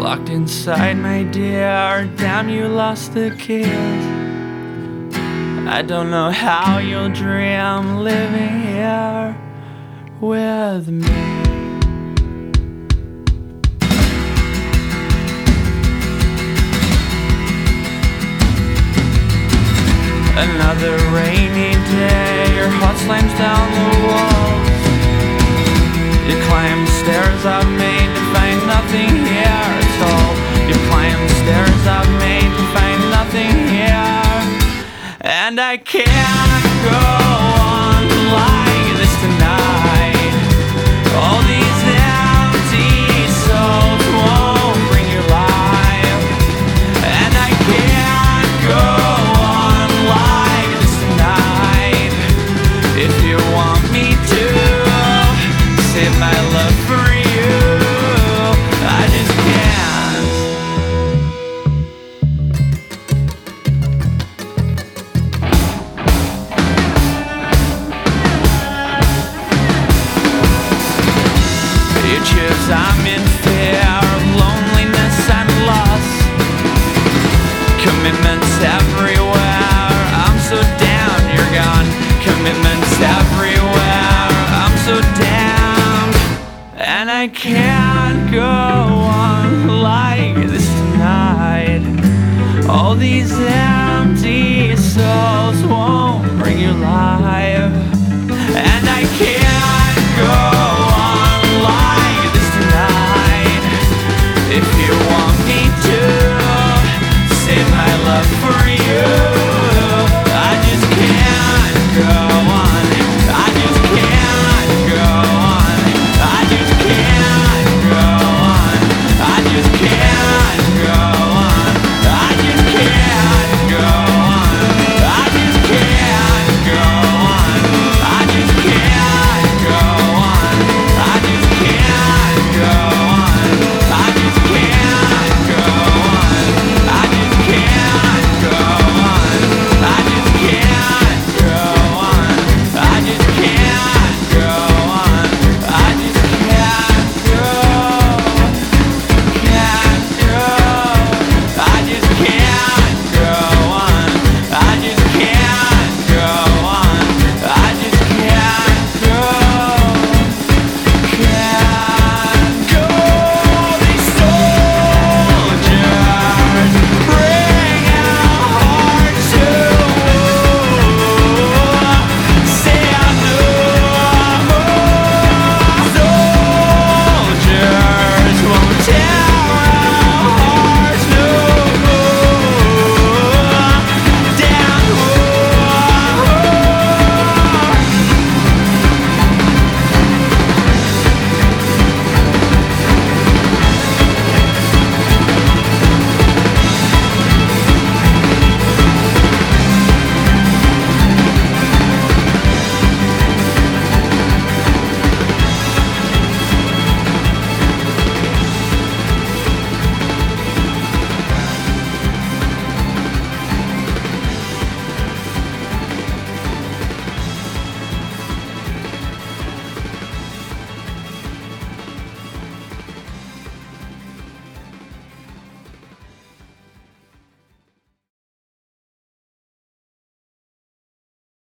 Locked inside, my dear, damn, you lost the keys. I don't know how you'll dream living here with me. Another rainy day, your heart slams down the walls. You climb the stairs I've made to find nothing here at all. You climb the stairs I've made to find nothing here. And I can't go on like this tonight. All these empty souls won't bring you life. And I can't go on like this tonight. If you want me to save my love for you, I just can't. You choose, I'm in fear of loneliness and loss. Commitments everywhere, I'm so down, you're gone. Commitments everywhere, I'm so down. And I can't go on like this tonight. All these empty souls won't bring you life. And I can't go on like this tonight. If you want me to save my love for